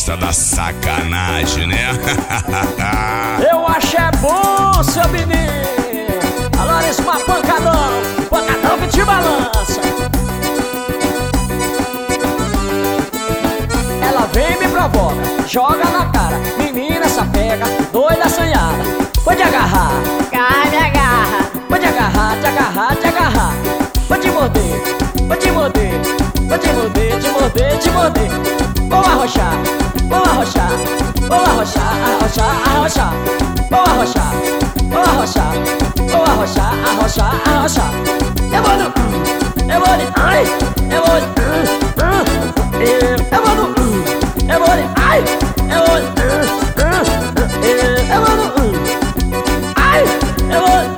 gosta da sacanagem, né? Eu acho é bom, seu menino. A Larissa, uma pancadão que te balança. Ela vem e me provoca, joga na cara. Menina, essa pega, doida, assanhada. Pode agarrar, Agarra, me agarra. pode agarrar, te agarrar, te agarrar. Pode morder, pode morder, pode morder, te morder, te morder. Vou arrochar, vou arrochar, vou arrochar, arrochar, arrochar. Vou arrochar, vou arrochar, vou arrochar, arrochar, arrochar. Eu vou no, eu vou de, ai, eu vou de, eu vou no, eu vou de, ai, eu vou de, eu vou no, ai, eu vou de,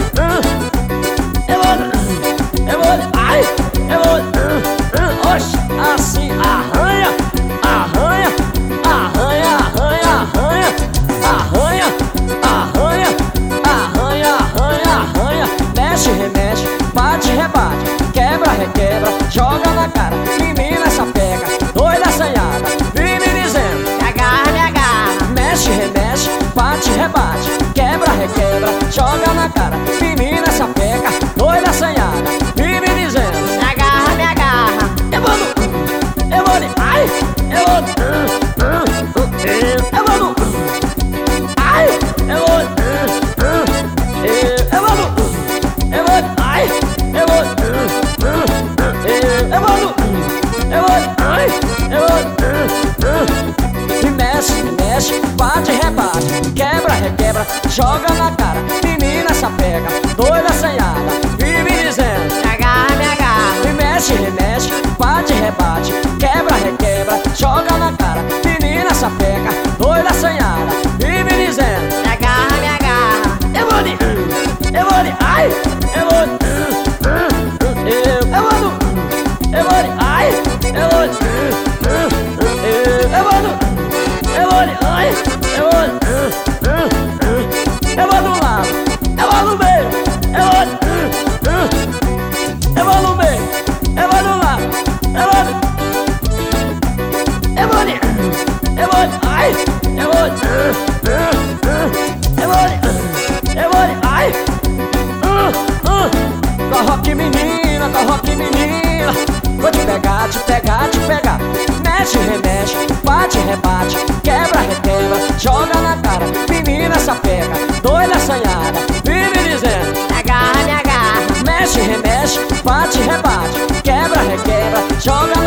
eu vou de, ai, eu vou de, oxe, assim, arranha, arranha, arranha, arranha, arranha, arranha, arranha, arranha, arranha, arranha. Mexe, remexe, bate, rebate, quebra, requebra, joga na cara. Menina, essa pega, doida, assanhada, vem me dizendo. Me agarra, me agarra. Mexe, remexe, bate, rebate, quebra, requebra, joga na cara. Menina, essa pega, doida, assanhada, vem me dizendo. Me agarra, me agarra. Eu vou no, eu vou de, ai, eu vou de, eu vou no, ai, eu vou de, eu vou no, eu vou de, ai, eu vou de, eu vou no, eu vou de, ai, eu vou de. E mexe, mexe, bate, rebate, quebra, requebra, joga na cara. Menina, essa pega, doida, assanhada, vive dizendo. Me agarra, me agarra. E mexe, remexe, bate, rebate, quebra, requebra, joga na cara. Menina, essa pega, doida, assanhada, vive dizendo. Me agarra, me agarra. Eu vou de, eu vou de, ai, eu vou de, eu vou no, eu vou de, ai, eu vou de, eu vou no, eu vou de, ai, eu vou de, eu vou do lado, eu vou no meio, eu vou de, eu vou no meio, eu vou do lado, eu vou de, eu vou de, eu vou de, ai, eu vou de, eu vou de, eu vou de, ai, corroque menina, corroque menina. Vou te pegar, te pegar, te pegar. Mexe, remexe, bate, rebate, quebra, requebra, joga na cara. Menina, essa pega, doida, assanhada, vive dizendo. Me agarra, me agarra. Mexe, remexe, bate, rebate, quebra, requebra, joga